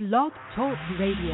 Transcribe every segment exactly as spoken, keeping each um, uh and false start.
Blog Talk Radio.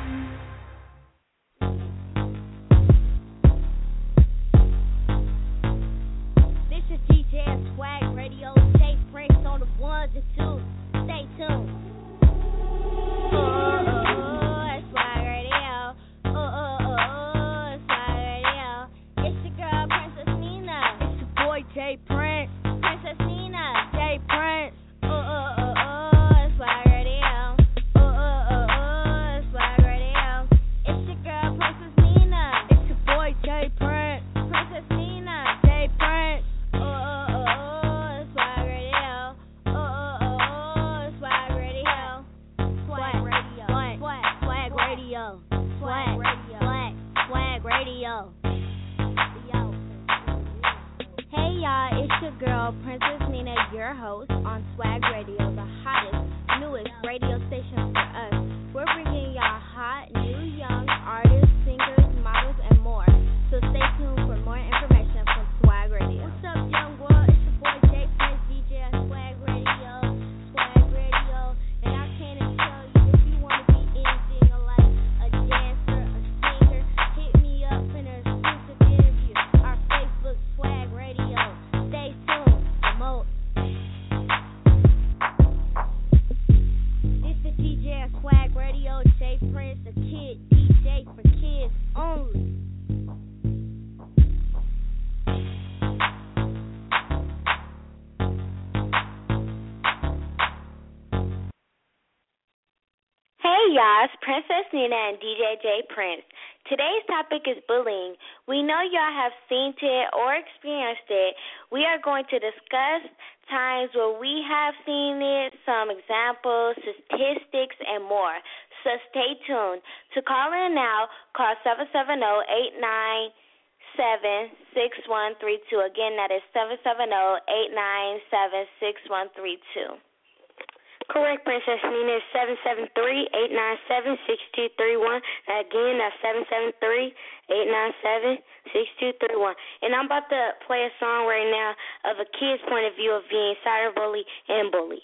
This is D J Swag Radio. Stay Prince on the ones and twos. Stay tuned. Oh, oh, oh, it's Swag Radio. Oh, oh, oh, oh, it's Swag Radio. It's your girl, Princess Nina. It's your boy, J Prince. Princess Nina, J Prince. Oh, oh, oh, oh, it's Swag Radio. Oh, oh, oh, oh, it's Swag Radio. It's your girl, Princess Nina. It's your boy, J Prince. Princess Nina, J Prince. Oh, oh, oh, oh, it's Swag Radio. Oh, oh, oh, oh, it's Swag Radio. Swag Radio. Swag, swag Radio. Swag Radio. Swag, swag Radio. Yo. Hey y'all, it's your girl, Princess Nina, your host on Swag Radio, the hottest, newest radio station for us. We're bringing y'all hot, new, young artists, singers, models, and more. So stay tuned for more information from Swag Radio. What's up, young world? It's your boy J Prince, D J at Swag Radio, Swag Radio. And I came to tell you, if you want to be anything like a dancer, a singer, hit me up in an exclusive interview. Our Facebook, Swag Radio. Stay tuned. Promote. It's the D J at Swag Radio, J Prince, the kid D J for kids only. Hey y'all, it's Princess Nina and D J J Prince. Today's topic is bullying. We know y'all have seen it or experienced it. We are going to discuss times where we have seen it, some examples, statistics, and more. So stay tuned. To call in now, call seven seven zero, eight nine seven, six one three two. Again, that is seven seven zero, eight nine seven, six one three two. Correct, Princess Nina, is seven seven three, eight nine seven, six two three one. Again, that's seven seven three, eight nine seven, six two three one. And I'm about to play a song right now of a kid's point of view of being cyberbully and bully.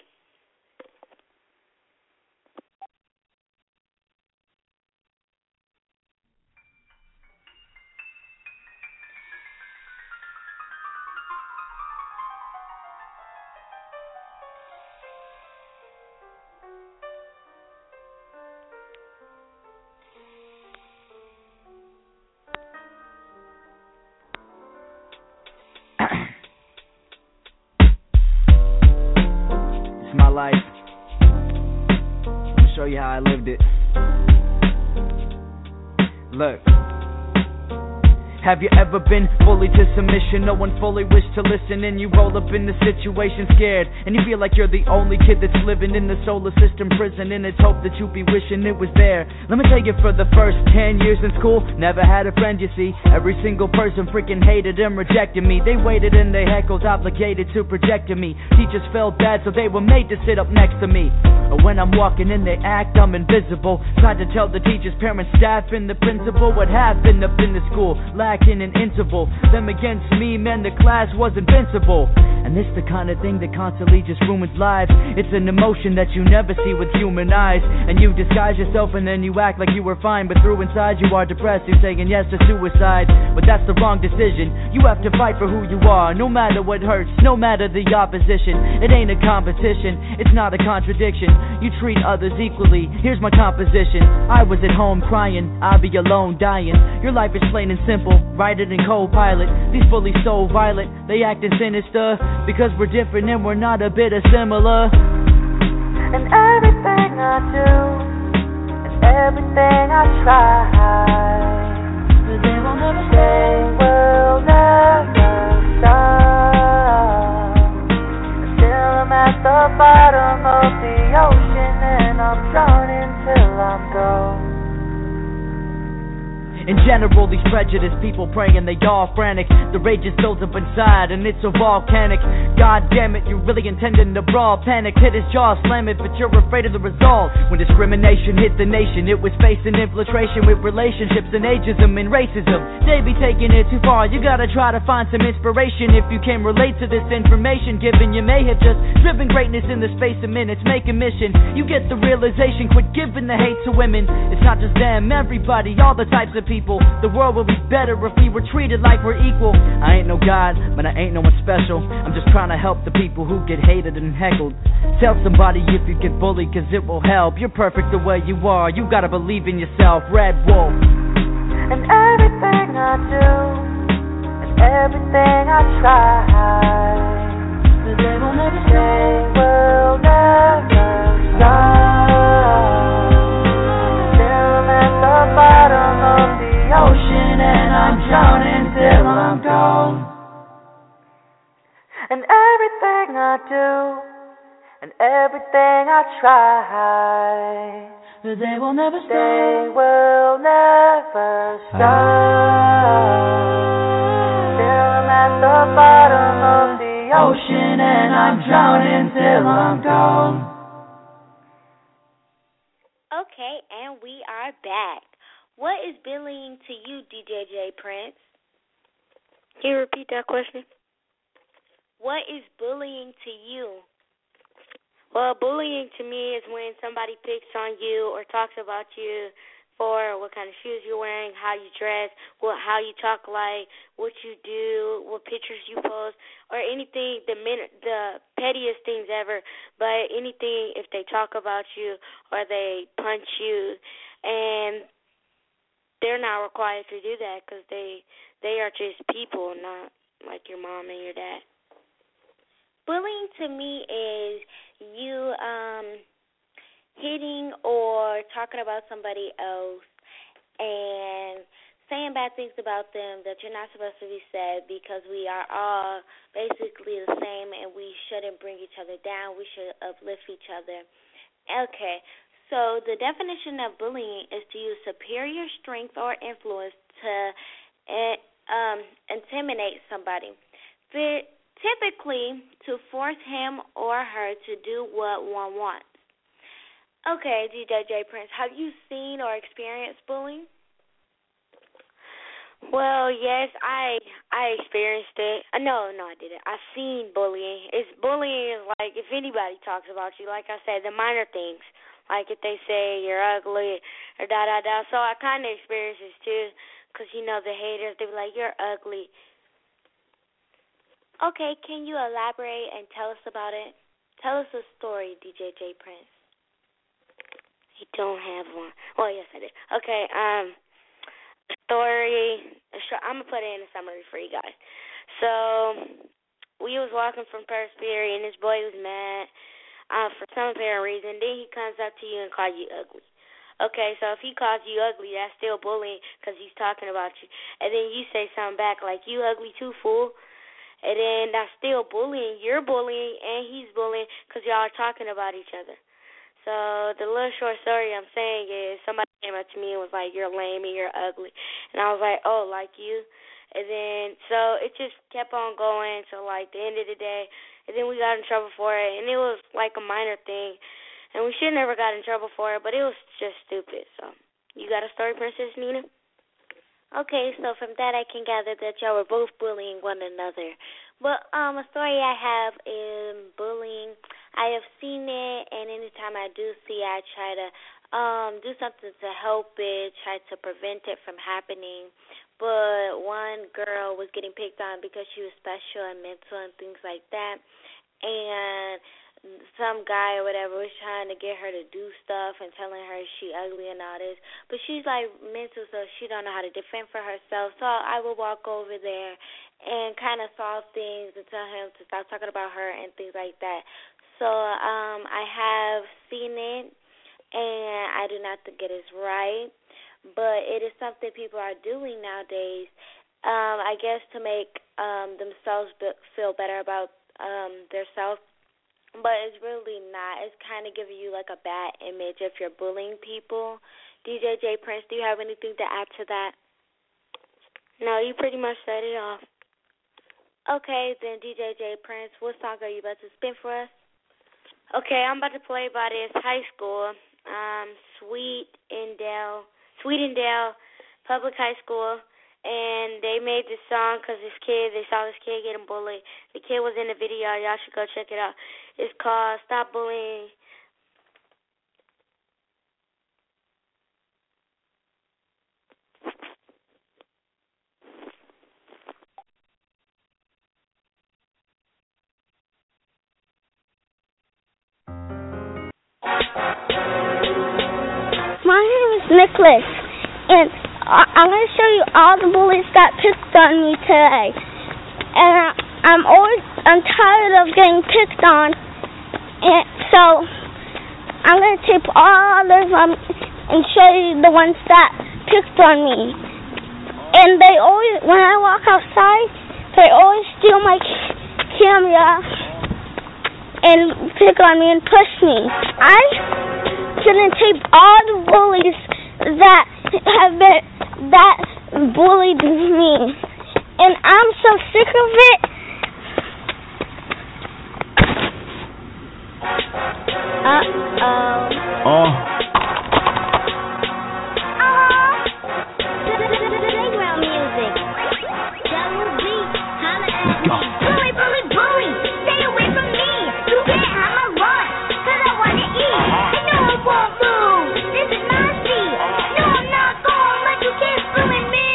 It's my life. I'm gonna show you how I lived it. Look. Have you ever been fully to submission? No one fully wished to listen, and you roll up in the situation scared, and you feel like you're the only kid that's living in the solar system prison, and it's hope that you be wishing it was there. Let me tell you, for the first ten years in school, never had a friend, you see. Every single person freaking hated and rejected me. They waited in their heckles, obligated to project to me. Teachers felt bad, so they were made to sit up next to me. But when I'm walking in, they act I'm invisible. Tried to tell the teachers, parents, staff, and the principal what happened up in the school, lacking an interval. Them against me, man, the class was invincible. And it's the kind of thing that constantly just ruins lives. It's an emotion that you never see with human eyes, and you disguise yourself and then you act like you were fine, but through inside you are depressed. You're saying yes to suicide, but that's the wrong decision. You have to fight for who you are, no matter what hurts, no matter the opposition. It ain't a competition, it's not a contradiction. You treat others equally. Here's my composition. I was at home crying, I'll be alone dying. Your life is plain and simple, write it in co-pilot. These bullies so violent, they acting sinister, because we're different and we're not a bit of similar. And everything I do, and everything I try, but they will never stay, will never stop. Until I'm at the bottom of the ocean and I'm drowning till I'm gone. And general, these prejudiced people praying, they all frantic. The rage is built up inside and it's so volcanic. God damn it, you're really intending to brawl. Panic hit his jaw, slam it, but you're afraid of the result. When discrimination hit the nation, it was facing infiltration with relationships and ageism and racism. They be taking it too far, you gotta try to find some inspiration. If you can relate to this information given, you may have just driven greatness in the space of minutes. Make a mission, you get the realization, quit giving the hate to women. It's not just them, everybody, all the types of people. The world would be better if we were treated like we're equal. I ain't no God, but I ain't no one special. I'm just trying to help the people who get hated and heckled. Tell somebody if you get bullied, cause it will help. You're perfect the way you are, you gotta believe in yourself. Red Wolf. And everything I do, and everything I try, they will never, they will never stop. Till I'm at the bottom of the ocean and I'm drowning till I'm gone. And everything I do, and everything I try, they will never stop. They will never stop. Till I'm at the bottom of the ocean and I'm drowning till I'm gone. Okay, and we are back. What is bullying to you, D J J Prince? Can you repeat that question? What is bullying to you? Well, bullying to me is when somebody picks on you or talks about you for what kind of shoes you're wearing, how you dress, what how you talk like, what you do, what pictures you post, or anything, the min- the pettiest things ever, but anything if they talk about you or they punch you, and they're not required to do that because they, they are just people, not like your mom and your dad. Bullying to me is you um, hitting or talking about somebody else and saying bad things about them that you're not supposed to be said, because we are all basically the same and we shouldn't bring each other down. We should uplift each other. Okay, so the definition of bullying is to use superior strength or influence to uh, um, intimidate somebody. For typically to force him or her to do what one wants. Okay, D J J Prince, have you seen or experienced bullying? Well, yes, I I experienced it. Uh, no, no, I didn't. I've seen bullying. It's bullying is like if anybody talks about you, like I said, the minor things, like if they say you're ugly or da da da. So I kind of experienced this too, because you know the haters, they be like, you're ugly. Okay, can you elaborate and tell us about it? Tell us a story, D J J Prince. He don't have one. Well, yes, I did. Okay, um, story. I'm gonna put it in a summary for you guys. So we was walking from Persephone, and this boy was mad uh, for some apparent reason. Then he comes up to you and calls you ugly. Okay, so if he calls you ugly, that's still bullying because he's talking about you. And then you say something back like, you ugly too, fool. And then that's still bullying. You're bullying and he's bullying because y'all are talking about each other. So the little short story I'm saying is somebody came up to me and was like, you're lame and you're ugly. And I was like, oh, like you? And then so it just kept on going till like the end of the day. And then we got in trouble for it. And it was like a minor thing. And we should never got in trouble for it, but it was just stupid. So you got a story, Princess Nina? Okay, so from that I can gather that y'all were both bullying one another. But um, a story I have in bullying, I have seen it, and anytime I do see it, I try to um, do something to help it, try to prevent it from happening. But one girl was getting picked on because she was special and mental and things like that. And some guy or whatever was trying to get her to do stuff and telling her she ugly and all this. But she's like mental, so she don't know how to defend for herself. So I would walk over there and kind of solve things and tell him to stop talking about her and things like that. So um, I have seen it, and I do not think it is right. But it is something people are doing nowadays, um, I guess, to make um, themselves feel better about um, themselves. But it's really not. It's kind of giving you like a bad image if you're bullying people. D J J Prince, do you have anything to add to that? No, you pretty much said it all. Okay, then D J J Prince, what song are you about to spin for us? Okay, I'm about to play by this high school, um, Sweet Endale, Sweetendale Public High School, and they made this song because this kid, they saw this kid getting bullied. The kid was in the video. Y'all should go check it out. It's called Stop Bullying. My name is Nicholas, and I- I'm going to show you all the bullies that picked on me today. And I- I'm always, I'm tired of getting picked on, and so I'm going to tape all of them and show you the ones that picked on me. And they always, when I walk outside, they always steal my c- camera and pick on me and push me. I gonna tape all the bullies that have been that bullied me, and I'm so sick of it. Uh oh. Oh. Playground music. Double B. Holla at me. Bully, bully, bully. Stay away from me. You can't have my run, 'cause I wanna eat. I know I won't lose. This is my seat. No, I'm not gonna let you keep fooling me.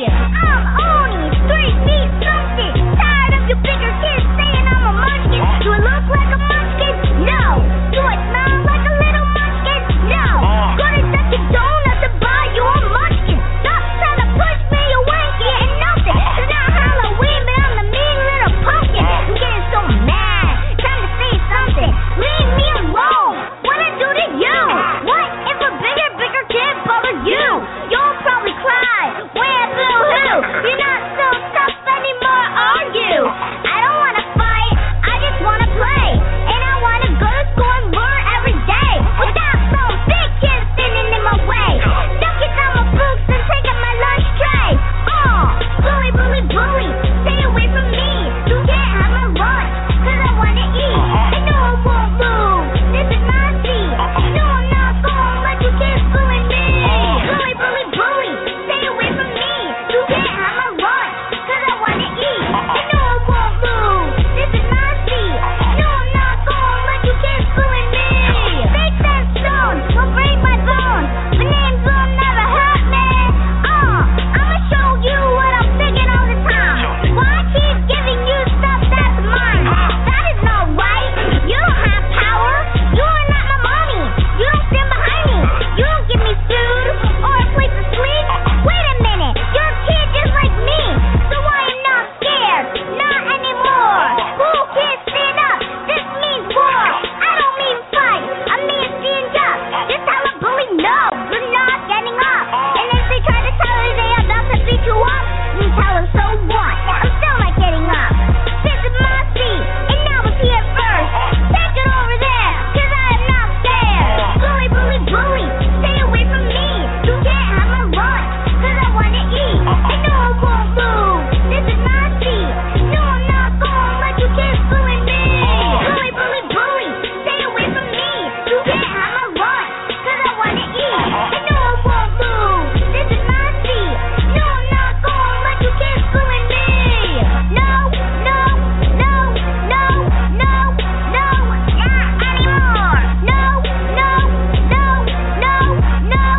I'm Oni, street meat something. Tired of you bigger kids saying I'm a munchkin. Do I look like a munchkin? No. Do I smell like a little munchkin? No. Go to Dunkin' Donuts to buy you a munchkin. Stop trying to push me, you ain't getting nothing. It's not Halloween, but I'm the mean little pumpkin. I'm getting so mad. Time to say something. Leave me alone. What I do to you? What if a bigger, bigger kid bothers you? You'll probably cry. Where boo-hoo? You're not so tough anymore, are you? I don't want to fight. I just want to play. And I want to go to school and learn every day without some big kid standing in my way. Ducking down my books and taking my lunch tray. Oh, bully, bully, bully. Stay away from me. You can't have my lunch, 'cause I want to eat. I know I won't lose. This is my seat. No, I'm not gonna let you keep fooling me. Bully, bully, bully. Stay away from me. You can't have my lunch, 'cause I want to eat. I know I won't lose. This is my seat. No, I'm not gonna let you keep fooling me. Fake that stone will break my bones. The names will never hurt me. Uh, I'ma show you what I'm thinking all the time. Why keep giving you stuff that's mine? That is not right. You don't have power. You are not my mommy. You don't stand behind me. You don't give me food or a place to sleep. Wait a minute. You're a kid just like me. So I am not scared. Not anymore. Who can't stand up? This means war. I don't mean fight. I mean stand up. Just tell a bully no. You're not getting up. And if they try to tell you they are about to beat you up, you tell them so what? I'm still not getting up. This is my seat. And now it's here first. Take it over there, 'cause I am not scared. Bully, bully, bully. Stay away from me. You can't have my lunch, 'cause I want to eat. I know I won't lose. This is my seat. No, I'm not gonna let you keep fooling me. Bully, bully, bully. Stay away from me. You can't have my lunch, 'cause I want to eat. I know I won't lose. This is my seat. No, I'm not gonna let you keep fooling me. No, no, no, no, no, no, not anymore. No, no, no, no, no, no,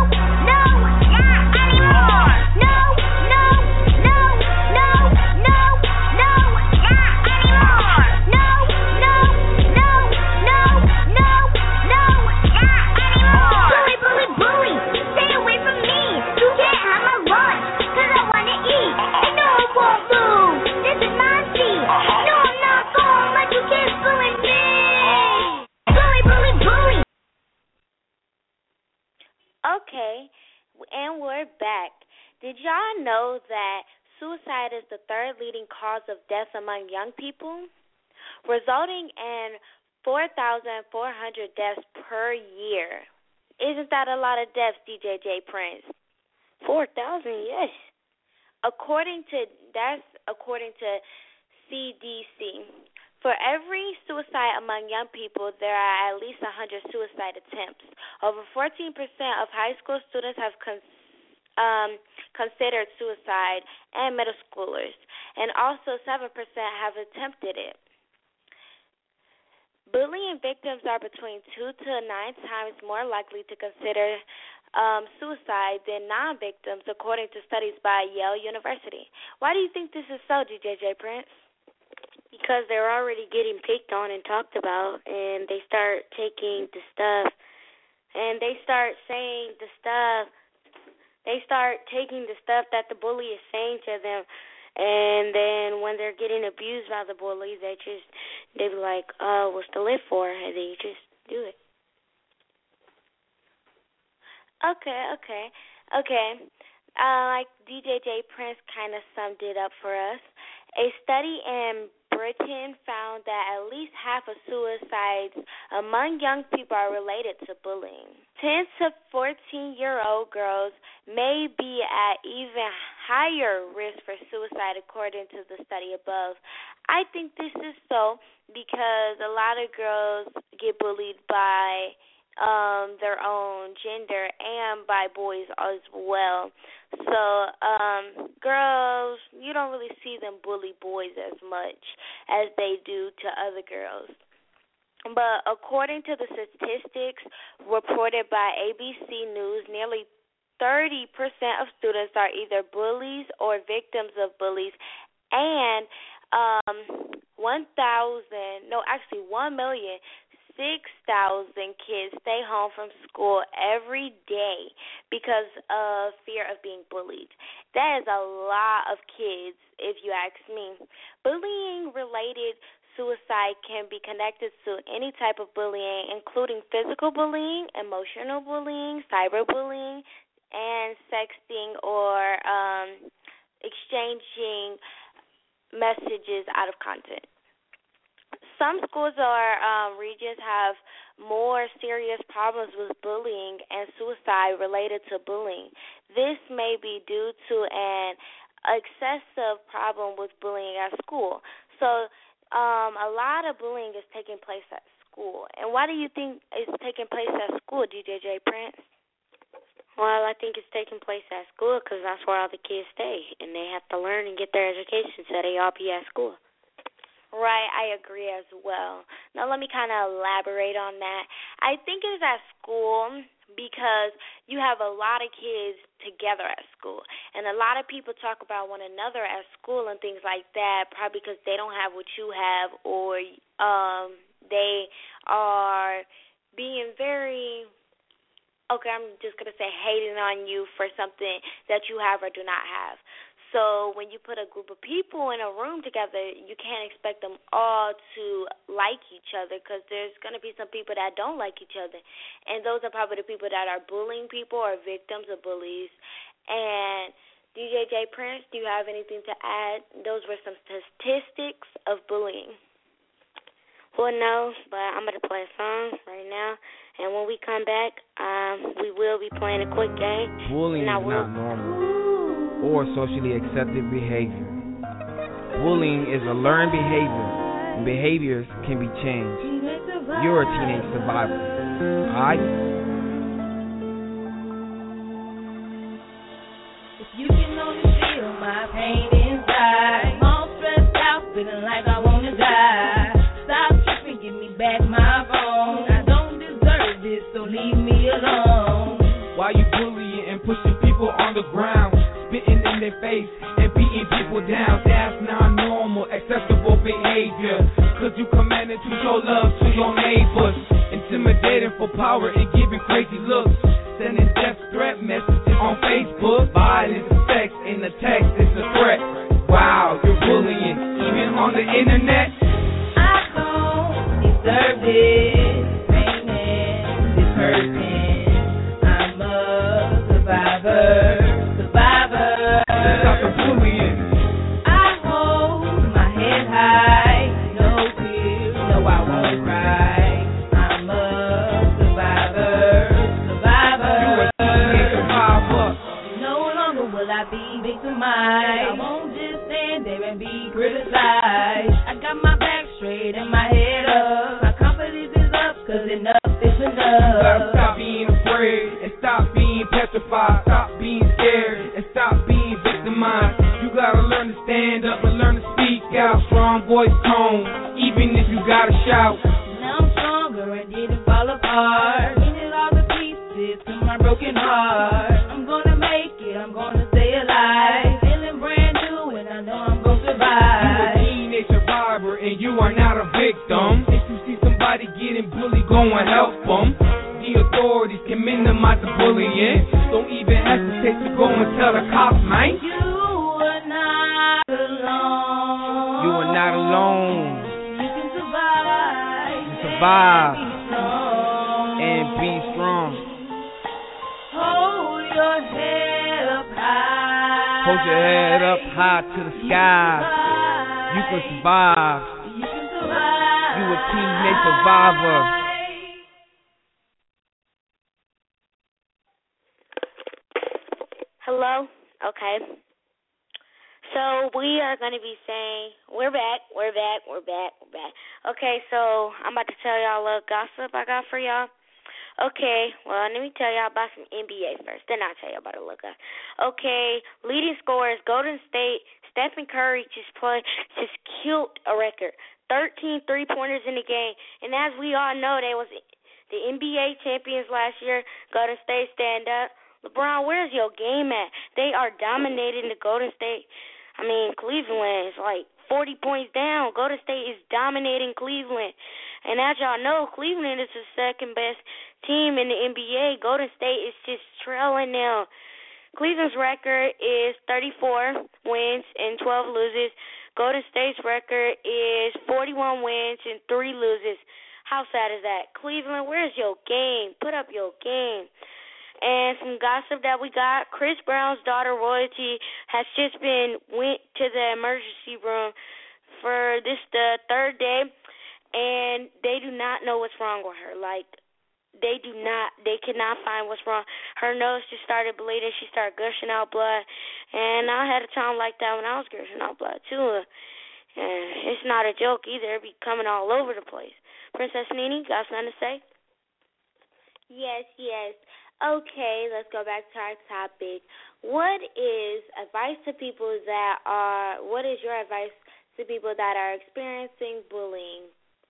not anymore. No, no, no, no, no, no, not anymore. No, no, no, no, no, no, not anymore. Bully, bully, bully. Stay away from me. You can't have my lunch, 'cause I want to eat. I know I won't lose. This is my seat. No, I'm not gonna let you keep fooling me. Bully, bully, bully. Okay, and we're back. Did y'all know that suicide is the third leading cause of death among young people, resulting in four thousand four hundred deaths per year? Isn't that a lot of deaths, D J J Prince? four thousand, yes. according to that's according to C D C. For every suicide among young people, there are at least one hundred suicide attempts. Over fourteen percent of high school students have con- um, considered suicide, and middle schoolers, and also seven percent have attempted it. Bullying victims are between two to nine times more likely to consider um, suicide than non-victims, according to studies by Yale University. Why do you think this is so, D J J Prince? Because they're already getting picked on and talked about, and they start taking the stuff, and they start saying the stuff, they start taking the stuff that the bully is saying to them, and then when they're getting abused by the bully, they just, they be like, oh, what's to live for? And they just do it. Okay, okay, okay. Uh, like D J J Prince kind of summed it up for us. A study in Britain found that at least half of suicides among young people are related to bullying. ten to fourteen-year-old girls may be at even higher risk for suicide, according to the study above. I think this is so because a lot of girls get bullied by um, their own gender and by boys as well. So, um, girls, you don't really see them bully boys as much as they do to other girls. But according to the statistics reported by A B C News, nearly thirty percent of students are either bullies or victims of bullies, and um, one thousand, no, actually one million six thousand kids stay home from school every day because of fear of being bullied. That is a lot of kids, if you ask me. Bullying-related suicide can be connected to any type of bullying, including physical bullying, emotional bullying, cyberbullying, and sexting or um, exchanging messages out of content. Some schools or um, regions have more serious problems with bullying and suicide related to bullying. This may be due to an excessive problem with bullying at school. So um, a lot of bullying is taking place at school. And why do you think it's taking place at school, D J J Prince? Well, I think it's taking place at school because that's where all the kids stay, and they have to learn and get their education, so they all be at school. Right, I agree as well. Now let me kind of elaborate on that. I think it's at school because you have a lot of kids together at school, and a lot of people talk about one another at school and things like that, probably because they don't have what you have, or um, they are being very, okay, I'm just going to say hating on you for something that you have or do not have. So when you put a group of people in a room together, you can't expect them all to like each other because there's going to be some people that don't like each other. And those are probably the people that are bullying people or victims of bullies. And D J J Prince, do you have anything to add? Those were some statistics of bullying. Well, no, but I'm going to play a song right now. And when we come back, um, we will be playing a quick game. Bullying is not normal or socially accepted behavior. Bullying is a learned behavior, and behaviors can be changed. You're a teenage survivor, alright? If you can only feel my pain inside, I'm all stressed out, feeling like I wanna die. Stop tripping, give me back my phone. I don't deserve this, so leave me alone. Why you bullying and pushing people on the ground? Spitting in their face and beating people down. That's not normal, acceptable behavior. Cause you commanded to show love to your neighbors. Intimidating for power and giving crazy looks. Sending death threat messages on Facebook. Violence, sex in the text is a threat. Wow, you're bullying, even on the internet. I don't deserve this pain and this hurting. I'm a survivor. Stop the bullying. I hold my head high, no tears, no I won't cry. I'm a survivor, survivor. You a survivor. No longer will I be victim customized. I won't just stand there and be criticized. I got my back straight and my head up. My confidence is up, cause enough is enough. You gotta stop being afraid and stop being petrified. Stop being scared and stop being victimized. You gotta learn to stand up and learn to speak out. Strong voice tone, even if you gotta shout. Now I'm stronger and didn't fall apart. Needed all the pieces to my broken heart. I'm gonna make it, I'm gonna stay alive. Feeling brand new and I know I'm gonna survive. You a teenage survivor and you are not a victim. If you see somebody getting bullied, go and help them. The authorities can minimize the bullying. Don't even hesitate to go and tell the cops, man. You are not alone. You are not alone. You can survive. You survive And and be strong. be strong. Hold your head up high. Hold your head up high to the sky. You can survive. You can survive. You a teenage survivor. Hello? Okay. So we are going to be saying, we're back, we're back, we're back, we're back. Okay, so I'm about to tell y'all a little gossip I got for y'all. Okay, well, let me tell y'all about some N B A first, then I'll tell y'all about a little gossip. Okay, leading scorers, Golden State, Stephen Curry just played, just killed a record. thirteen three-pointers in the game, and as we all know, they was the N B A champions last year. Golden State, stand up. LeBron, where's your game at? They are dominating the Golden State. I mean, Cleveland is like forty points down. Golden State is dominating Cleveland. And as y'all know, Cleveland is the second best team in the N B A. Golden State is just trailing them. Cleveland's record is thirty-four wins and twelve loses. Golden State's record is forty-one wins and three loses. How sad is that? Cleveland, where's your game? Put up your game. And some gossip that we got, Chris Brown's daughter, Royalty, has just been went to the emergency room for this the third day, and they do not know what's wrong with her. Like, they do not, they cannot find what's wrong. Her nose just started bleeding. She started gushing out blood, and I had a time like that when I was gushing out blood, too. And it's not a joke either. It be coming all over the place. Princess Nene, got something to say? Yes, yes. Okay, let's go back to our topic. What is advice to people that are, what is your advice to people that are experiencing bullying?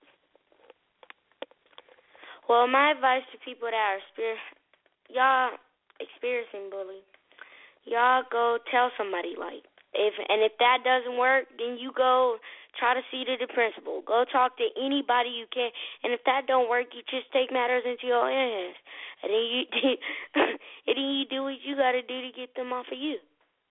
Well, my advice to people that are, exper- y'all experiencing bullying, y'all go tell somebody, like, if and if that doesn't work, then you go try to see to the principal. Go talk to anybody you can, and if that don't work, you just take matters into your own hands, and then you and then you do what you got to do to get them off of you.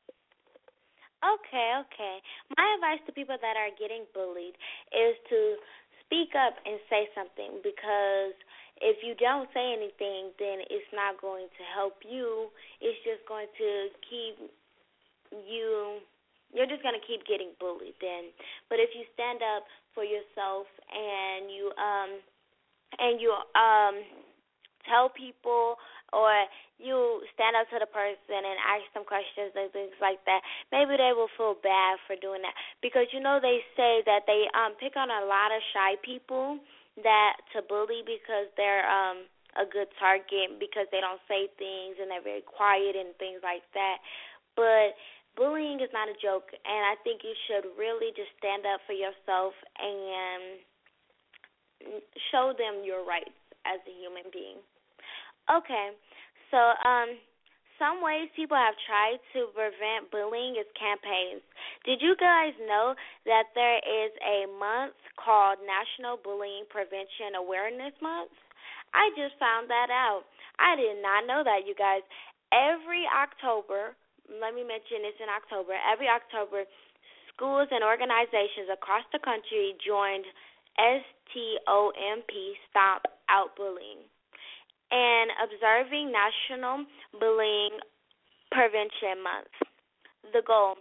Okay, okay. My advice to people that are getting bullied is to speak up and say something, because if you don't say anything, then it's not going to help you. It's just going to keep you... You're just going to keep getting bullied then. But if you stand up for yourself and you um and you um tell people, or you stand up to the person and ask them questions and things like that, maybe they will feel bad for doing that. Because, you know, they say that they um pick on a lot of shy people that to bully because they're um a good target, because they don't say things and they're very quiet and things like that. But bullying is not a joke, and I think you should really just stand up for yourself and show them your rights as a human being. Okay, so um, some ways people have tried to prevent bullying is campaigns. Did you guys know that there is a month called National Bullying Prevention Awareness Month? I just found that out. I did not know that, you guys. Every October, let me mention it's in October, every October, schools and organizations across the country joined STOMP, Stop Out Bullying, and observing National Bullying Prevention Month. The goal: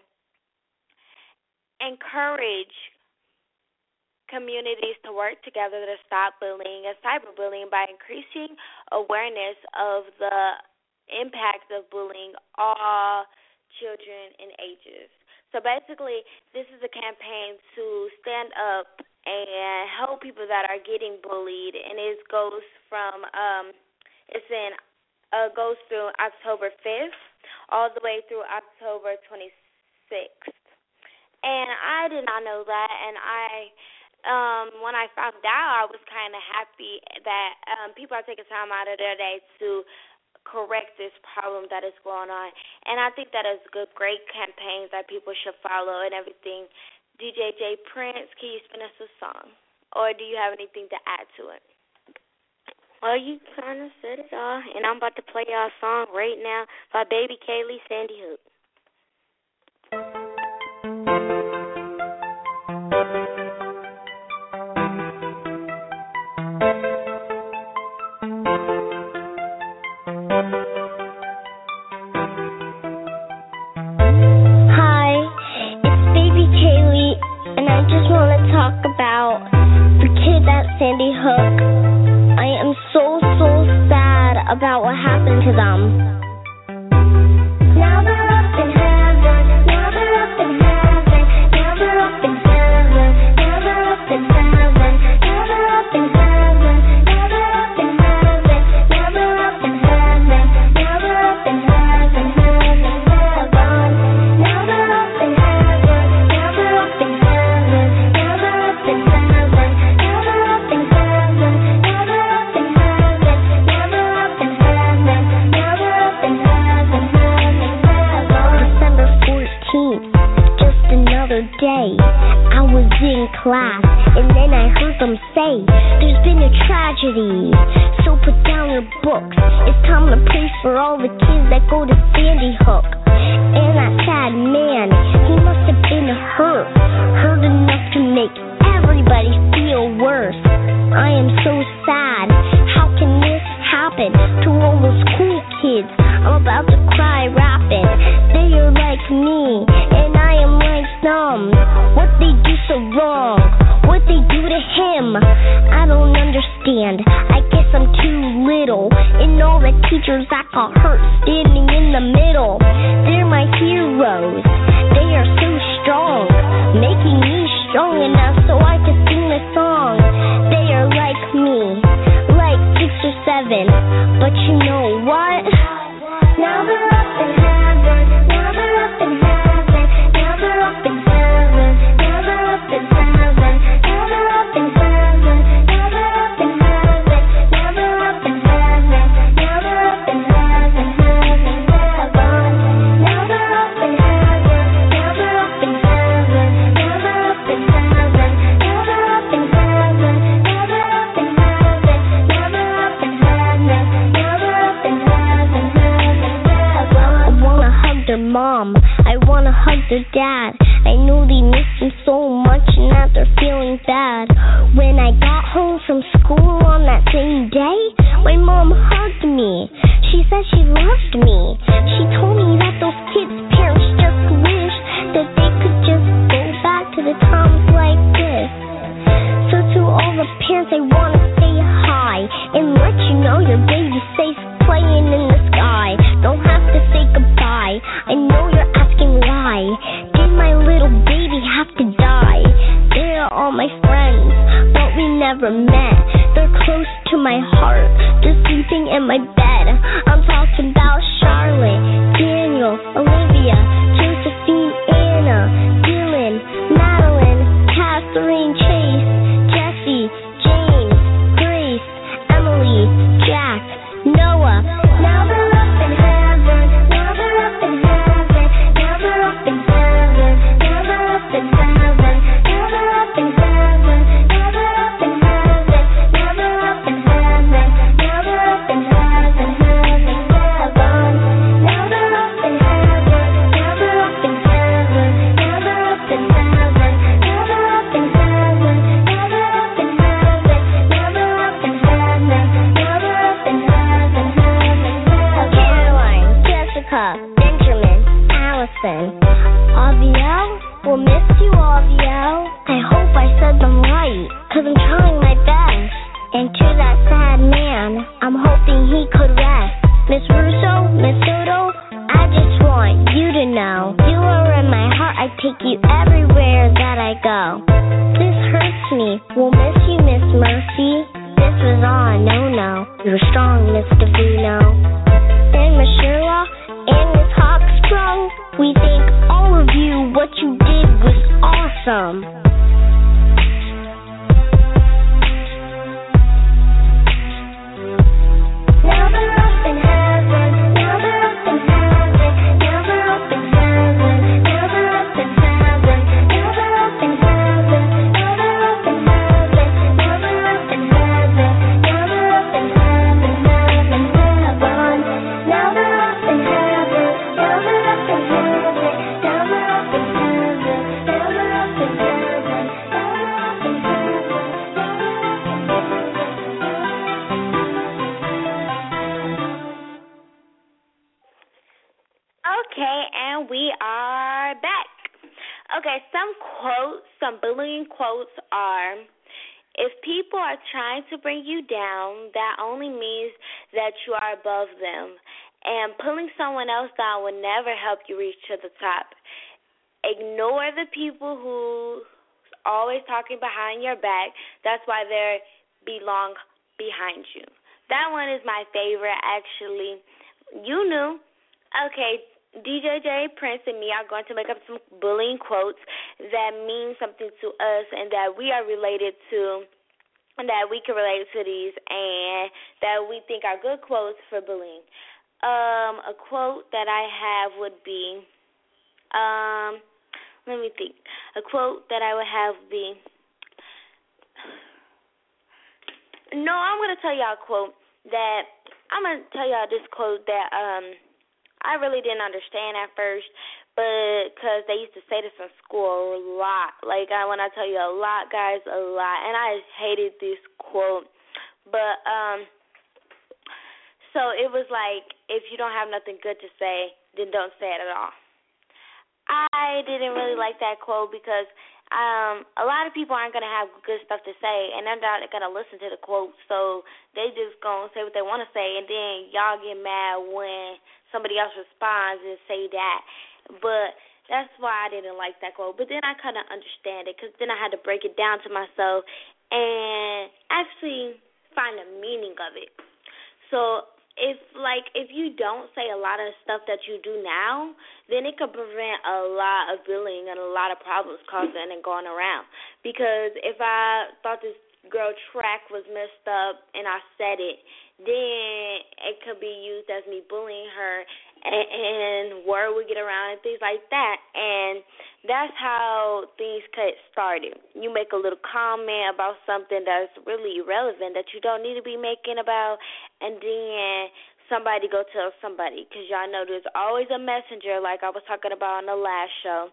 encourage communities to work together to stop bullying and cyberbullying by increasing awareness of the impact of bullying all children and ages. So basically, this is a campaign to stand up and help people that are getting bullied, and it goes from um, it's in uh, goes through October fifth all the way through October twenty-sixth. And I did not know that, and I um, when I found out, I was kind of happy that um, people are taking time out of their day to correct this problem that is going on. And I think that is good, great campaigns that people should follow and everything. D J J Prince, can you spin us a song? Or do you have anything to add to it? Well, you kind of said it all, and I'm about to play y'all a song right now by Baby Kaylee, Sandy Hook. Sandy Hook. I am so, so sad about what happened to them. Now they're up in heaven, now they're up in heaven, now they're up in heaven, now they're up in heaven, now they're up in heaven, now they're up in heaven, now they're up in heaven, now they're up in heaven, heaven, heaven. Now they're up in heaven, now they're up in heaven, now they're up in heaven. Day, I was in class, and then I heard them say, there's been a tragedy, so put down your books. It's time to pray for all the kids that go to Sandy Hook. And that sad man, he must have been hurt, hurt enough to make everybody feel worse. I am so sad. How can this happen to all those cool kids? I'm about to cry rapping. They are like me, and I am like them. What they do so wrong, what they do to him, I don't understand. I guess I'm too little, and all the teachers that got hurt standing in the middle, they're my heroes. They are so strong, making me strong enough so I can sing the song. They are like me, like six or seven, but you know what? Now they're up in heaven, now they're up in heaven, now they're up in heaven, now they're up in heaven, now they're up in heaven, now they're up in heaven, now they're up in heaven, now they're up in heaven, heaven, heaven. Now they're up in heaven, now they're up in heaven, now they're up in heaven, now they're up in heaven, now they're up in heaven, now they're up in heaven, now they're up in heaven, heaven. I wanna hug their mom, I wanna hug their dad. I know they miss them so much and that they're feeling bad. When I got home from school on that same day, my mom hugged me. She said she loved me. She told me that those kids' parents just wish that they could just go back to the times like this. So to all the parents, I wanna say hi and let you know your baby's safe playing in the sky. Don't have to say goodbye. I know you're asking why. Did my little baby have to die? They're all my friends, but we never met. They're close to my heart, just sleeping in my bed. I'm talking about Charlotte, Daniel, Olivia, Josephine, Anna, Dylan, Madeline, Catherine, Chase, Jesse, James, Grace, Emily, Jack, Noah. Now they're up in heaven, now they're up in heaven, now they're up in heaven, now they're up in heaven, now they're up in heaven, now they're up in heaven, now they're up in heaven, now they're up in heaven, heaven, heaven. Now they're up in heaven, now they're up in heaven, now they're up in heaven, now they're up in heaven, now they're up in heaven, now they're up in heaven, now they're up in heaven, heaven, heaven. Caroline, Jessica, Benjamin, Allison, Aviel, we'll miss you, Aviel. I hope I said them right, cause I'm trying my best. And to that sad man, I'm hoping he could rest. Miss Russo, Miss Soto, I just want you to know. You are in my heart, I take you everywhere that I go. This hurts me, we'll miss you, Miss Mercy. This was all a no-no. You were strong, Mister Vino. And Miss Sherlock, and Miss Hawkstrong, we thank all of you. What you did was awesome. Now they're up in heaven. Now they're up in heaven. Now they're up in heaven. Now they're up in heaven. Now they're up in heaven. Now they're up in heaven. Now they're up in heaven. Now they're up in heaven. Heaven, heaven. Now they're up in heaven. Now they're up in heaven. Now they're up in heaven. Now they're up in heaven. Now they're up in Okay, and we are back. Okay, some quotes, some bullying quotes are, if people are trying to bring you down, that only means that you are above them. And pulling someone else down will never help you reach to the top. Ignore the people who always talking behind your back. That's why they belong behind you. That one is my favorite, actually. You knew. Okay, D J J, Prince, and me are going to make up some bullying quotes that mean something to us and that we are related to, and that we can relate to these, and that we think are good quotes for bullying. Um, a quote that I have would be, um, let me think. A quote that I would have would be, no, I'm going to tell y'all a quote that, I'm going to tell y'all this quote that, um, I really didn't understand at first, but because they used to say this in school a lot. Like, I, when I tell you a lot, guys, a lot. And I hated this quote. But, um, so it was like, if you don't have nothing good to say, then don't say it at all. I didn't really like that quote because um, a lot of people aren't going to have good stuff to say, and they're not going to listen to the quote, so they just going to say what they want to say, and then y'all get mad when somebody else responds and say that. But that's why I didn't like that quote. But then I kind of understand it because then I had to break it down to myself and actually find the meaning of it. So if, like, if you don't say a lot of stuff that you do now, then it could prevent a lot of bullying and a lot of problems causing and going around. Because if I thought this girl track was messed up and I said it, then it could be used as me bullying her, and, and word would get around and things like that. And that's how things get started. You make a little comment about something that's really irrelevant that you don't need to be making about, and then somebody go tell somebody, because y'all know there's always a messenger, like I was talking about on the last show.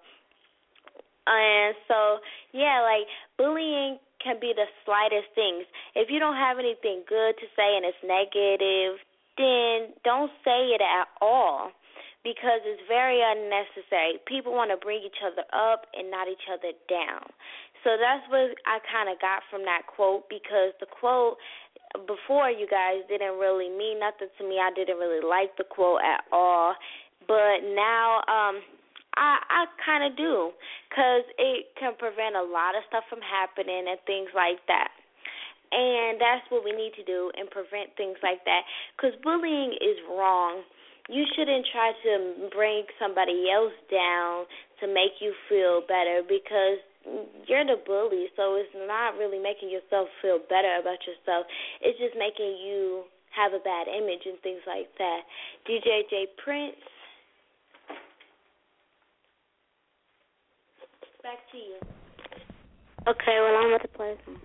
And so, yeah, like, bullying can be the slightest things. If you don't have anything good to say and it's negative, then don't say it at all because it's very unnecessary. People want to bring each other up and not each other down. So that's what I kind of got from that quote, because the quote before, you guys, didn't really mean nothing to me. I didn't really like the quote at all. But now, um, I, I kind of do, because it can prevent a lot of stuff from happening and things like that. And that's what we need to do and prevent things like that, because bullying is wrong. You shouldn't try to bring somebody else down to make you feel better, because you're the bully, so it's not really making yourself feel better about yourself. It's just making you have a bad image and things like that. D J J Prince. Back to you. Okay, well, I'm about to play some.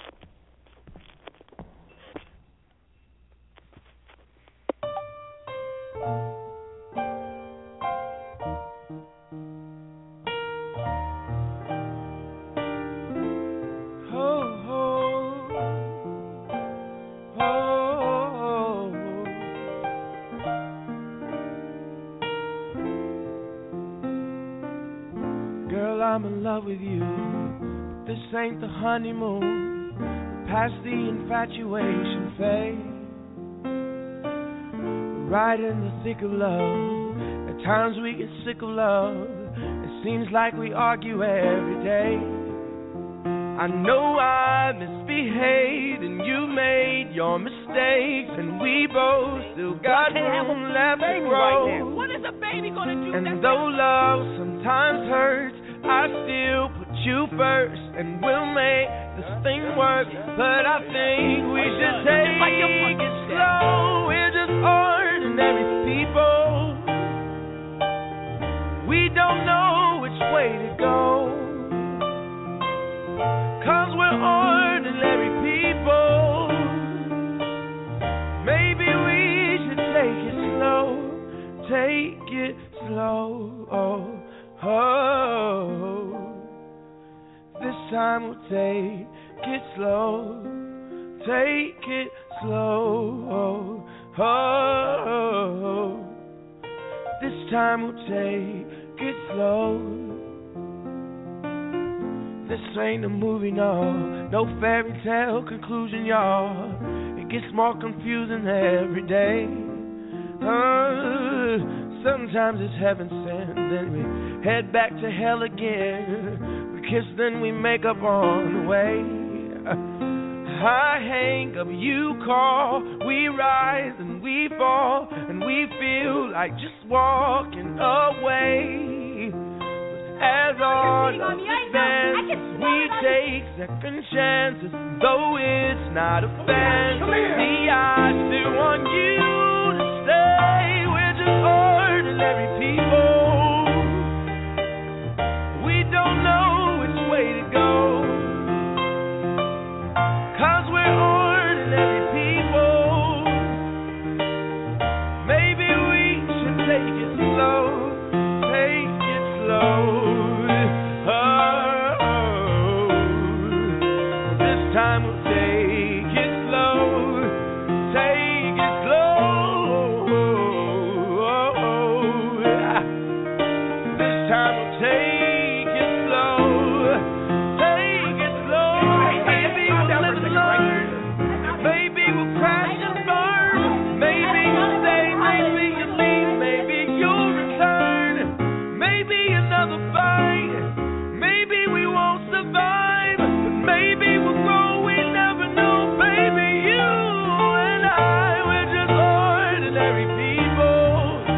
I'm in love with you, but this ain't the honeymoon. Past the infatuation phase, right in the thick of love. At Times we get sick of love. It seems like we argue every day. I know I misbehaved and you made your mistakes, and we both still got room left to grow. Right now. What is a baby gonna do? And though love sometimes hurts, I still put you first, and we'll make this thing work. But I think we should take it slow. We're just ordinary people. We don't know which way to go, 'cause we're ordinary people. Maybe we should take it slow. Take it slow. Oh, oh. This time we'll take it slow. Take it slow. Oh, oh. This time we'll take it slow. This ain't a movie, no. No fairy tale conclusion, y'all. It gets more confusing every day. Uh, sometimes it's heaven sent, then we head back to hell again. We kiss, then we make up on the way. I hang up, you call. We rise and we fall, and we feel like just walking away. But as our love advances, we take second chances, though it's not a fantasy. I still want you to stay. We're just ordinary people. We don't know which way to go, 'cause we're ordinary people. Maybe we should take it slow. Take it slow. Oh, this time we'll take it slow. Take it slow. This time we'll take it slow. Take it slow. Maybe we'll live and learn. Maybe we'll crash and burn. Maybe you'll stay, maybe you'll leave, maybe you'll return. Maybe another fight. Maybe we won't survive, but maybe we'll grow. We never know, baby. You and I, we're just ordinary people.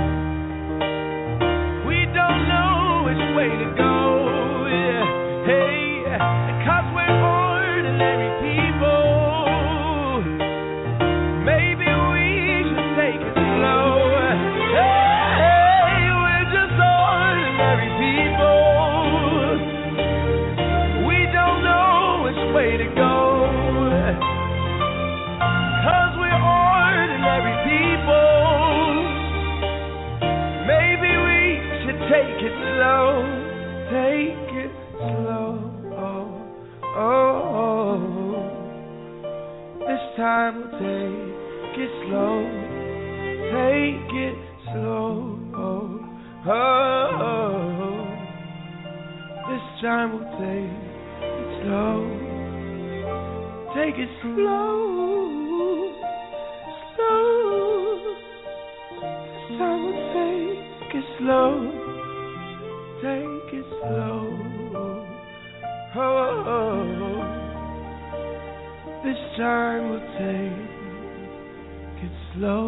We don't know which way to go. Yeah. Hey, 'cause we're ordinary people. Maybe we should take it slow. Hey, we're just ordinary people. We don't know which way to go, 'cause we're ordinary people. Maybe we should take it slow. Take it slow. Oh, oh, oh. This time we'll take it slow. Take it slow. Oh, oh, oh. This time we'll take it slow. Take it slow. Slow. This time we'll take it slow. Take it slow. Oh, oh, oh. This time we'll take it slow.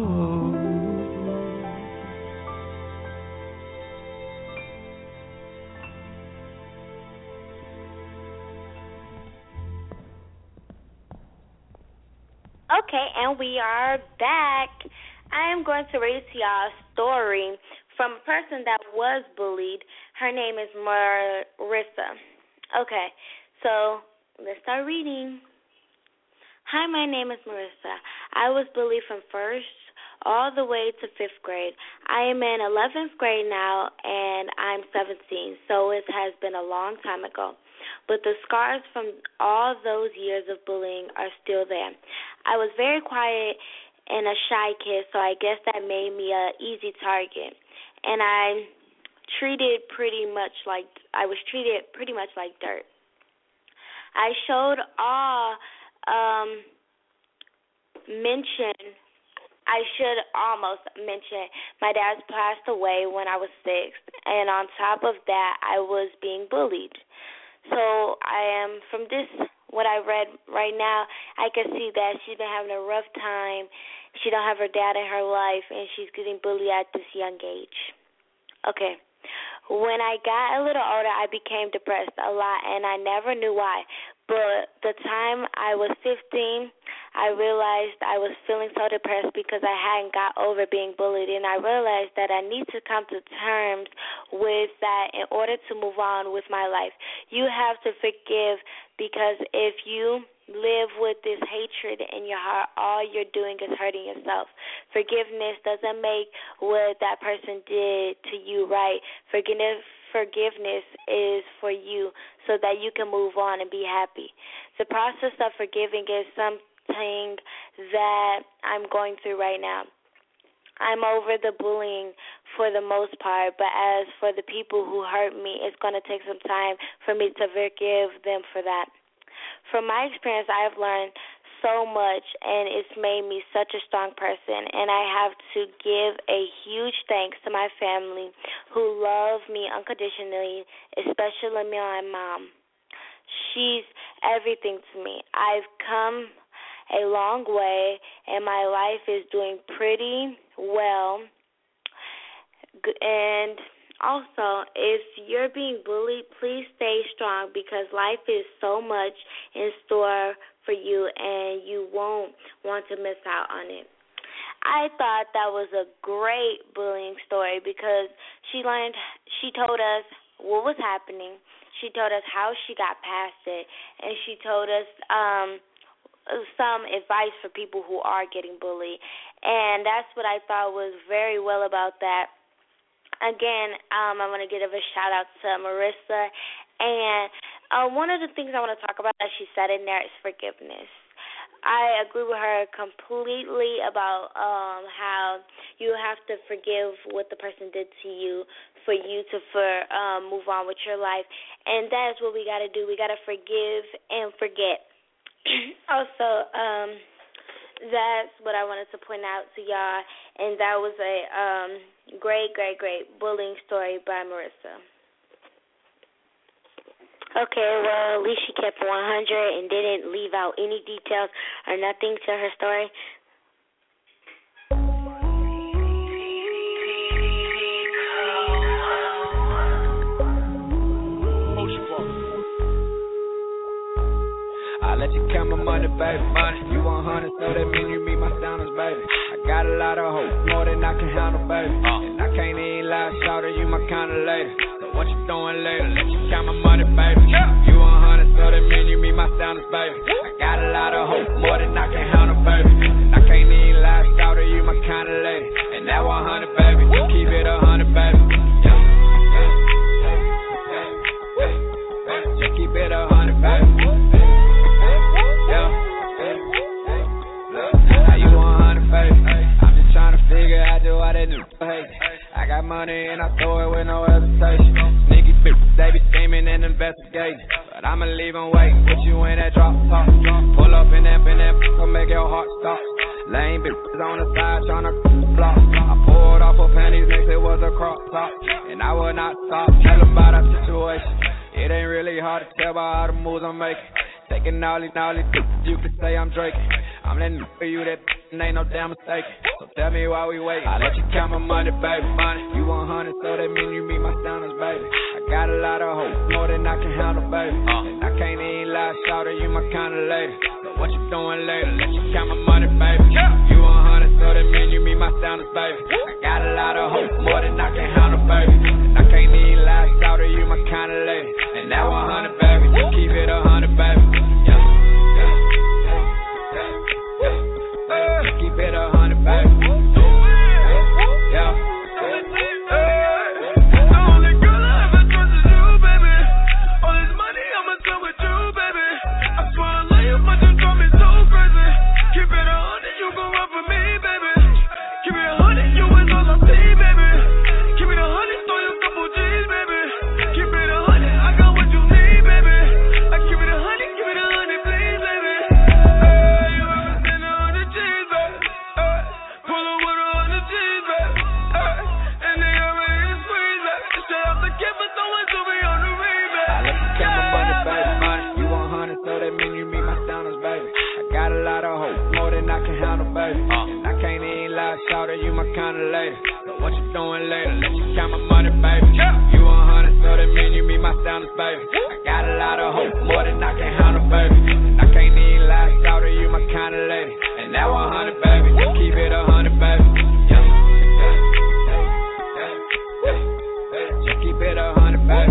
Okay, and we are back. I am going to read to y'all a story from a person that was bullied. Her name is Marissa. Okay, so let's start reading. Hi, my name is Marissa. I was bullied from first all the way to fifth grade. I am in eleventh grade now, and I'm seventeen, so it has been a long time ago. But the scars from all those years of bullying are still there. I was very quiet and a shy kid, so I guess that made me an easy target. And I treated pretty much like I was treated pretty much like dirt. I showed all um, mention I should almost mention my dad passed away when I was six, and on top of that, I was being bullied. So I am, from this, what I read right now, I can see that she's been having a rough time. She don't have her dad in her life, and she's getting bullied at this young age. Okay. When I got a little older, I became depressed a lot, and I never knew why. But the time I was fifteen, I realized I was feeling so depressed because I hadn't got over being bullied, and I realized that I need to come to terms with that in order to move on with my life. You have to forgive, because if you live with this hatred in your heart, all you're doing is hurting yourself. Forgiveness doesn't make what that person did to you right. Forgiveness Forgiveness is for you so that you can move on and be happy. The process of forgiving is something that I'm going through right now. I'm over the bullying for the most part, but as for the people who hurt me, it's going to take some time for me to forgive them for that. From my experience, I've learned so much, and it's made me such a strong person, and I have to give a huge thanks to my family who love me unconditionally, especially my mom. She's everything to me. I've come a long way, and my life is doing pretty well. And also, if you're being bullied, please stay strong, because life is so much in store for you, and you won't want to miss out on it. I thought that was a great bullying story because she learned, she told us what was happening. She told us how she got past it, and she told us um, some advice for people who are getting bullied. And that's what I thought was very well about that. Again, um, I want to give a shout-out to Marissa. And uh, one of the things I want to talk about that she said in there is forgiveness. I agree with her completely about um, how you have to forgive what the person did to you for you to for um, move on with your life. And that is what we got to do. We got to forgive and forget. Also, um, that's what I wanted to point out to y'all. And that was a um, great, great, great bullying story by Marissa. Okay, well, at least she kept one hundred and didn't leave out any details or nothing to her story. I let you count my money, baby. Money. You one hundred, so that mean you meet my standards, baby. I got a lot of hope, more than I can handle, baby. Uh. And I can't even lie, shout at you my kind of lady. What you doing later? Let you count my money, baby. Yeah. You one hundred, so that mean you meet my standards, baby. I got a lot of hope, more than I can handle, baby. And I can't even lie, shout at you my kind of lady. And that one hundred, baby, just keep it one hundred, baby. Yeah. Just keep it one hundred, baby. Yeah. Now you one hundred, baby. I'm just trying to figure out why they do hate. I got money and I throw it with no hesitation. Sneaky bitch, they be scheming and investigating. But I'ma leave them waiting, put you in that drop top. Pull up in that, in that, gon' make your heart stop. Lame bitches on the side tryna flop. I pulled off her panties, next it was a crop top. And I would not stop, tell about our situation. It ain't really hard to tell by all the moves I'm making. Taking all these, all these, you can say I'm Drake. I'm that n- for you, that ain't no damn mistake. So tell me why we wait. I let you count my money, baby. Money. You one hundred, so that mean you meet my standards, baby. I got a lot of hope, more than I can handle, baby. Uh. And I can't even lie, shout at you my kind of lady. So what you doing later? Let you count my money, baby. Yeah. You one hundred, so that mean you meet my standards, baby. I got a lot of hope, more than I can handle, baby. And I can't even lie, shout at you my kind of lady. And that one hundred, baby, just keep it one hundred, baby. Yeah. Keep it a hundred, baby. Yeah. The only girl I ever trusted you, baby. All this money, I'ma spend with you, baby. I swear I love you, but you drive me so crazy. Keep it a hundred, you gon' run for me, baby. Keep it a hundred, you is all I see, baby. Keep it a So what you doing later? Let you count my money, baby. You a hundred, so that mean you be my standards, baby. I got a lot of hope, more than I can handle, baby. And I can't even lie, shout to you, my kind of lady. And that one hundred, baby, keep it a hundred, baby. Yeah, yeah, yeah, yeah, yeah. Just keep it a hundred, baby.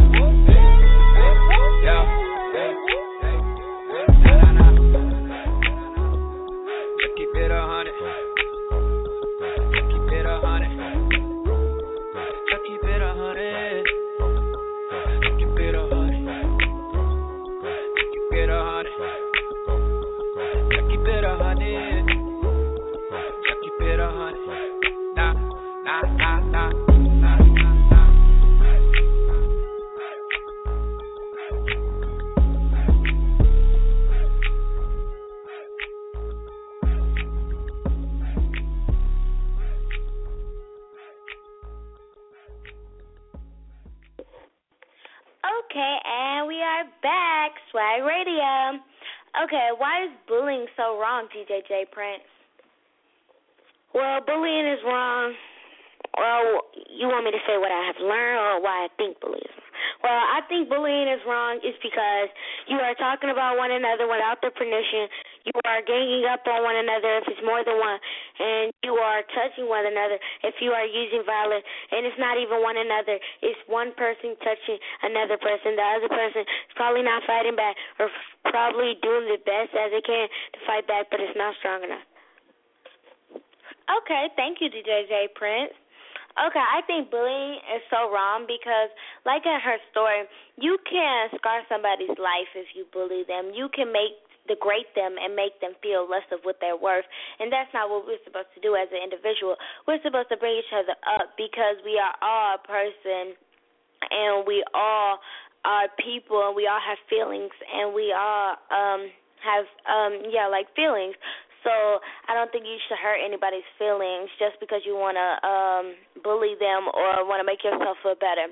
Yeah, yeah, nah, nah, nah. Just keep it a hundred. Just keep it a hundred. Just keep it a hundred. Just keep it a hundred. Just keep it a hundred. Just keep it a hundred. Just keep it a hundred. Nah, nah, nah, nah, nah, nah, nah. Okay, and we are back, Swag Radio. Okay, why is bullying so wrong, D J J Prince? Well, bullying is wrong. Well, you want me to say what I have learned or why I think bullying is wrong? Well, I think bullying is wrong is because you are talking about one another without their permission. You are ganging up on one another if it's more than one, and you are touching one another if you are using violence, and it's not even one another. It's one person touching another person. The other person is probably not fighting back or probably doing the best as they can to fight back, but it's not strong enough. Okay, thank you, D J J Prince. Okay, I think bullying is so wrong because, like in her story, you can scar somebody's life if you bully them. You can make degrade them and make them feel less of what they're worth, and that's not what we're supposed to do as an individual. We're supposed to bring each other up because we are all a person, and we all are people, and we all have feelings, and we all um have um yeah like feelings. So I don't think you should hurt anybody's feelings just because you want to um, bully them or want to make yourself feel better.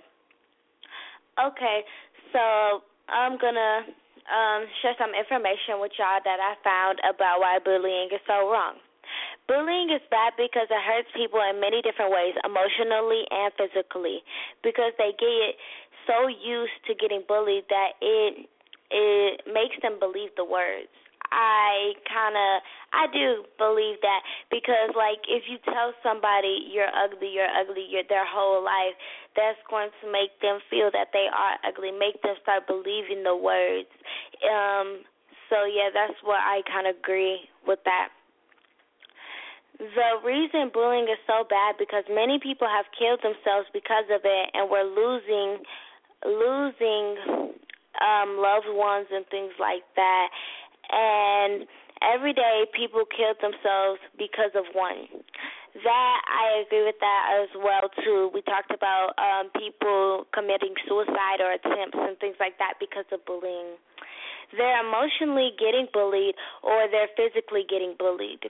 Okay, so I'm going to um, share some information with y'all that I found about why bullying is so wrong. Bullying is bad because it hurts people in many different ways, emotionally and physically, because they get so used to getting bullied that it it makes them believe the words. I kind of, I do believe that because, like, if you tell somebody you're ugly, you're ugly you're, their whole life, that's going to make them feel that they are ugly, make them start believing the words. Um, so, yeah, that's what I kind of agree with that. The reason bullying is so bad because many people have killed themselves because of it, and we're losing, losing um, loved ones and things like that. And every day people kill themselves because of one. That, I agree with that as well, too. We talked about um, people committing suicide or attempts and things like that because of bullying. They're emotionally getting bullied or they're physically getting bullied.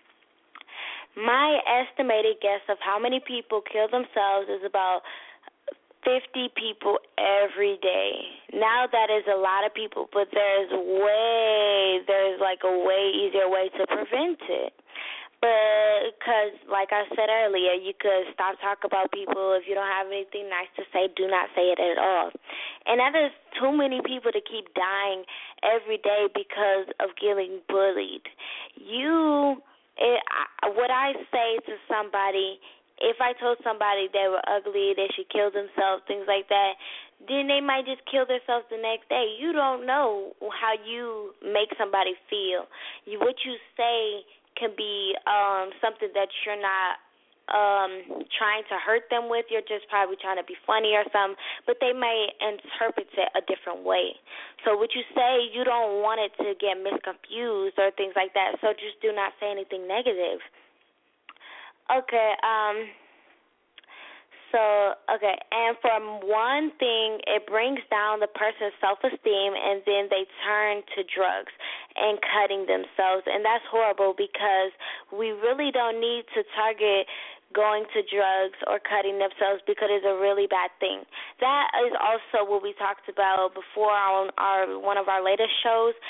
My estimated guess of how many people kill themselves is about fifty people every day. Now that is a lot of people, but there's way, there's like a way easier way to prevent it. But because, like I said earlier, you could stop talking about people. If you don't have anything nice to say, do not say it at all. And that is too many people to keep dying every day because of getting bullied. You, it, I, what I say to somebody, if I told somebody they were ugly, they should kill themselves, things like that, then they might just kill themselves the next day. You don't know how you make somebody feel. You, what you say can be um, something that you're not um, trying to hurt them with. You're just probably trying to be funny or something, but they may interpret it a different way. So what you say, you don't want it to get misconfused or things like that, so just do not say anything negative. Okay, um, so, okay, and for one thing, it brings down the person's self-esteem, and then they turn to drugs and cutting themselves, and that's horrible because we really don't need to target going to drugs or cutting themselves because it's a really bad thing. That is also what we talked about before on our one of our latest shows.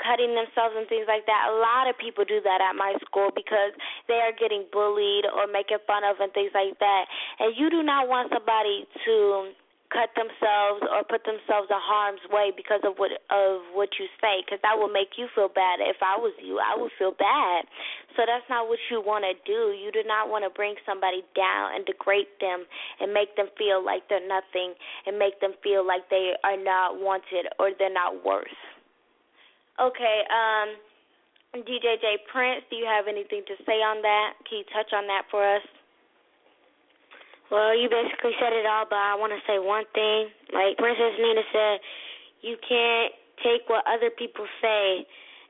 cutting themselves and things like that. A lot of people do that at my school because they are getting bullied or making fun of and things like that. And you do not want somebody to cut themselves or put themselves in harm's way because of what of what you say, because that will make you feel bad. If I was you, I would feel bad. So that's not what you want to do. You do not want to bring somebody down and degrade them and make them feel like they're nothing and make them feel like they are not wanted or they're not worth. Okay, um, D J J Prince, do you have anything to say on that? Can you touch on that for us? Well, you basically said it all, but I want to say one thing. Like Princess Nina said, you can't take what other people say.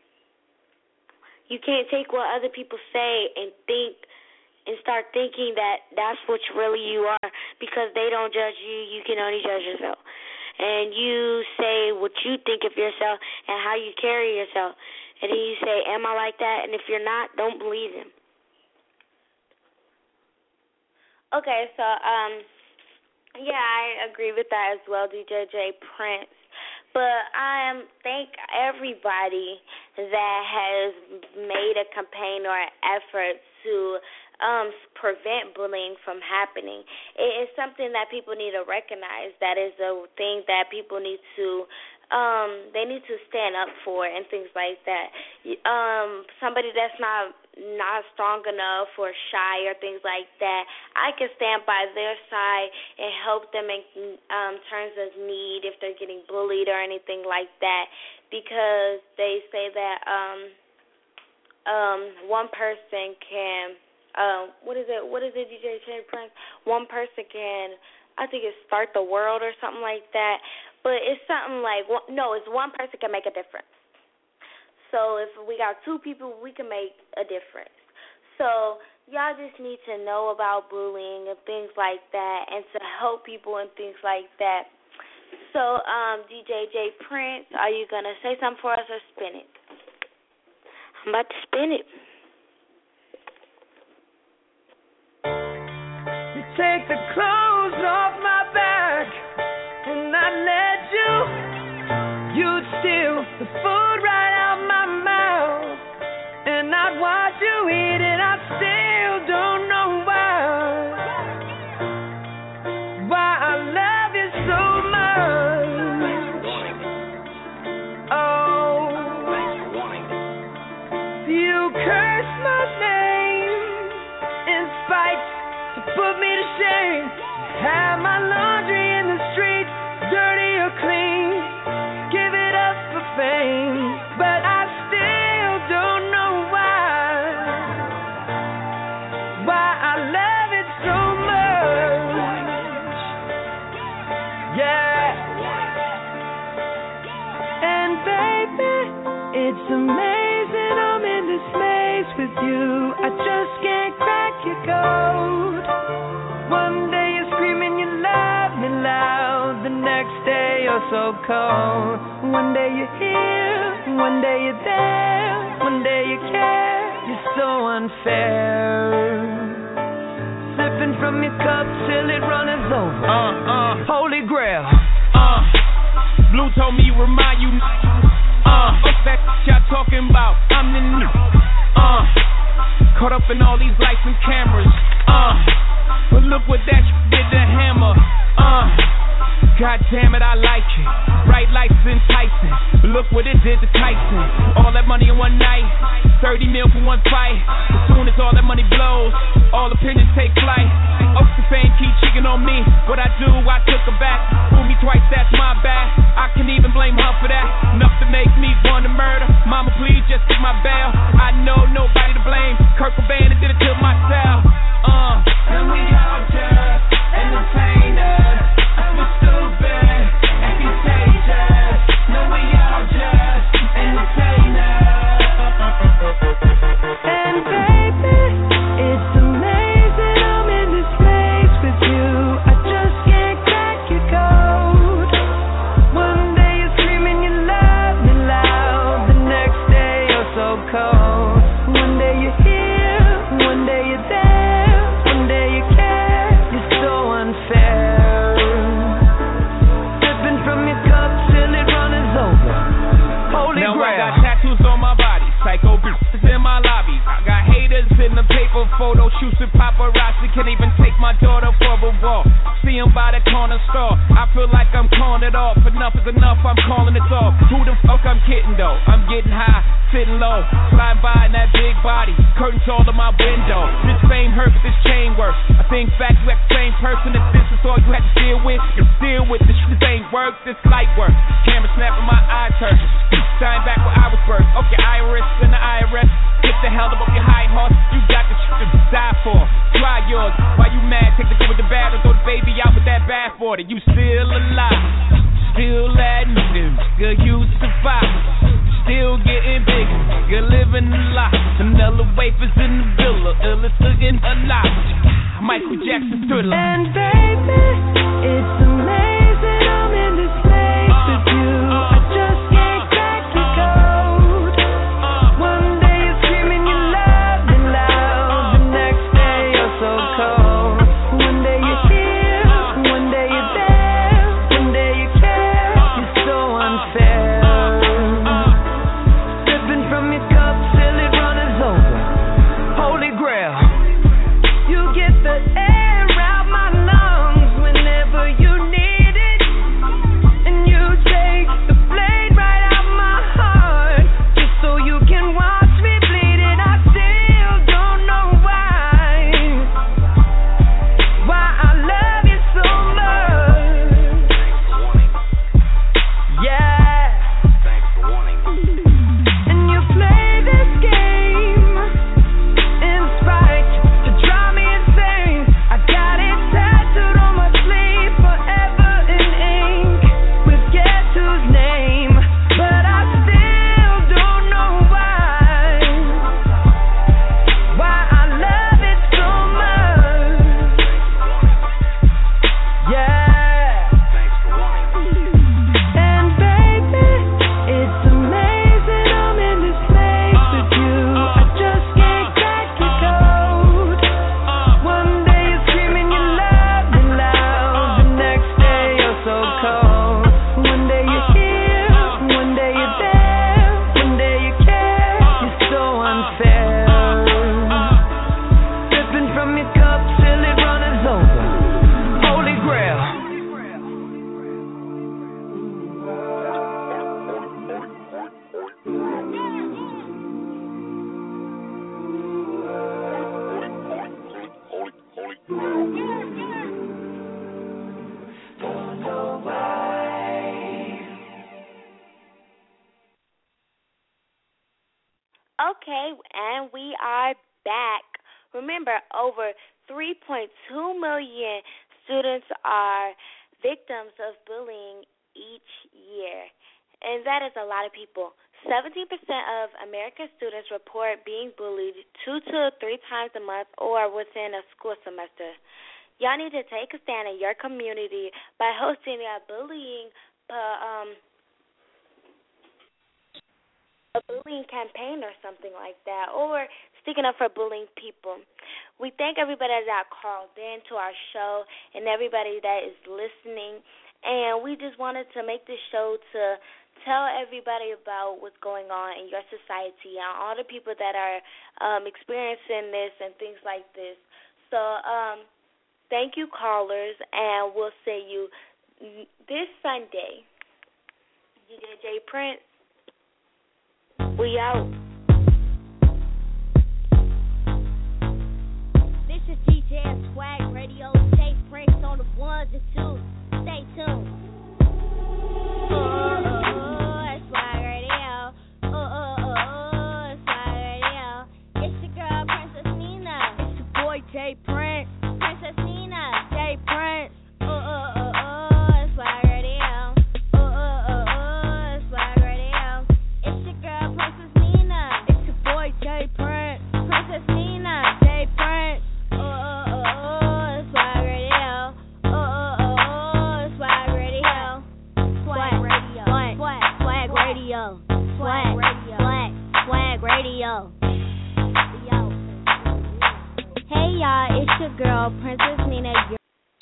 You can't take what other people say and think and start thinking that that's what really you are, because they don't judge you. You can only judge yourself. And you say what you think of yourself and how you carry yourself. And then you say, am I like that? And if you're not, don't believe him. Okay, so, um, yeah, I agree with that as well, D J J Prince. But I um, thank everybody that has made a campaign or an effort to um, prevent bullying from happening. It is something that people need to recognize. That is a thing that people need to um, they need to stand up for and things like that. Um, somebody that's not not strong enough or shy or things like that, I can stand by their side and help them in um, terms of need if they're getting bullied or anything like that, because they say that um, um, one person can, uh, what is it, what is it, D J J Prince? One person can, I think it's start the world or something like that, but it's something like, no, it's one person can make a difference. So if we got two people, we can make a difference. So y'all just need to know about bullying and things like that and to help people and things like that. So, um, D J J Prince, are you going to say something for us or spin it? I'm about to spin it. You take the clothes off my back and I let you. You'd steal the food right out my mouth, and I'd watch you eat it. I still don't know why, why I love you so much. Oh, you curse my name in spite to put me to shame. Have my laundry in the street, dirty or clean. Give it up for fame, but I still don't know why, why I love it so much. Yeah. And baby, it's amazing I'm in this place with you. I just can't crack your code. One day you're screaming you love me loud, the next day you're so cold. One day you're here, one day you're there, one day you care. You're so unfair. Sipping from your cup till it runneth over. Uh, uh, Holy Grail. Uh, Blue told me remind you. Uh, what's that y'all talking about? I'm the new. Uh, caught up in all these lights and cameras. Uh, but look what that sh- did to Hammer. Uh, God damn it, I like it. Bright lights enticing. But look what it did to Tyson. All that money in one night, thirty mil for one fight. As soon as all that money blows, all opinions take flight. Oaks the fame keep cheating on me. What I do, I took her back. Fool me twice, that's my bad. I can even blame her for that. Enough to make me want to murder. Mama, please just get my bail. I know nobody to blame. Kurt Cobain did it to myself. Uh, and we all just entertainers. We're stupid and contagious. No, we all just entertainers. And baby, it's amazing I'm in this place with you. I just can't crack your code. One day you're screaming you love me loud, the next day you're so cold. corner store. I feel like I'm calling it off. Enough is enough, I'm calling it off. Who the fuck I'm kidding though? I'm getting high, sitting low, sliding by in that big body, curtains all in my window. This fame hurt, but this chain works. I think back, you act the same person. If this is all you had to deal with, you deal with this. This ain't work, this light work. Camera snapping, my eyes hurt. Shine back where I was birthed. Okay, Iris and the I R S. Get the hell up off your high horse. You got the shit to die for. Try yours. Why you mad? Take the good with the bad or throw the baby out with that bath water. You still alive. Still admitting. Good you survive. Still getting bigger. Good living a lot. Vanilla wafers in the villa. Illest looking alive. Michael Jackson Thriller. And baby, it's amazing I'm in this place with you. I just can't crack the code. One day you're screaming you love me loud. The next day you're so cold. One day you're here, one day you're there. One day you care, you're so unfair. Sipping from your cup till it runneth over. Holy grail. You get the air out my lungs whenever you need it. And you take the blade right out my heart just so you can watch me bleed it. I still don't know why. Why I love you so much. Yeah. And you play this game in spite to drive me insane. I got it tattooed on my sleeve forever in ink with guess whose name. But I still don't know why. Why I love it so much. Yeah. And baby, it's amazing I'm in this place with you. I just can't crack the code. One day you're screaming you love me loud. The next day you're so cold. One day you're here, one day you're there. One day you care, you're so unfair. Sipping from your cup till it runneth over. Holy grail. Okay, and we are back. Remember, over three point two million students are victims of bullying each year, and that is a lot of people. seventeen percent of American students report being bullied two to three times a month or within a school semester. Y'all need to take a stand in your community by hosting a bullying uh, um, a bullying campaign or something like that, or sticking up for bullying people. We thank everybody that called in to our show and everybody that is listening, and we just wanted to make this show to tell everybody about what's going on in your society and all the people that are um, experiencing this and things like this. So um, thank you, callers, and we'll see you this Sunday. D J Prince, we out. This is D J Swag Radio. Stay fresh on the ones and twos. Stay tuned. Oh, oh, oh, Swag Radio. Oh, oh, oh, oh, Swag Radio. It's your girl, Princess Nina. It's your boy, J Prince. Princess Nina. J Prince. Oh, oh, oh, oh, Swag Radio. Oh, oh, oh, oh, Swag Radio. It's your girl, Princess Nina. It's your boy, J Prince. Princess Nina. J Prince. Oh, oh, oh, oh, Swag Radio. Oh, oh, oh, oh, Swag Radio. Swag Radio. Swag. Swag Radio. Swag. Swag. Swag Radio. Yo. Hey y'all, it's your girl, Princess Nina.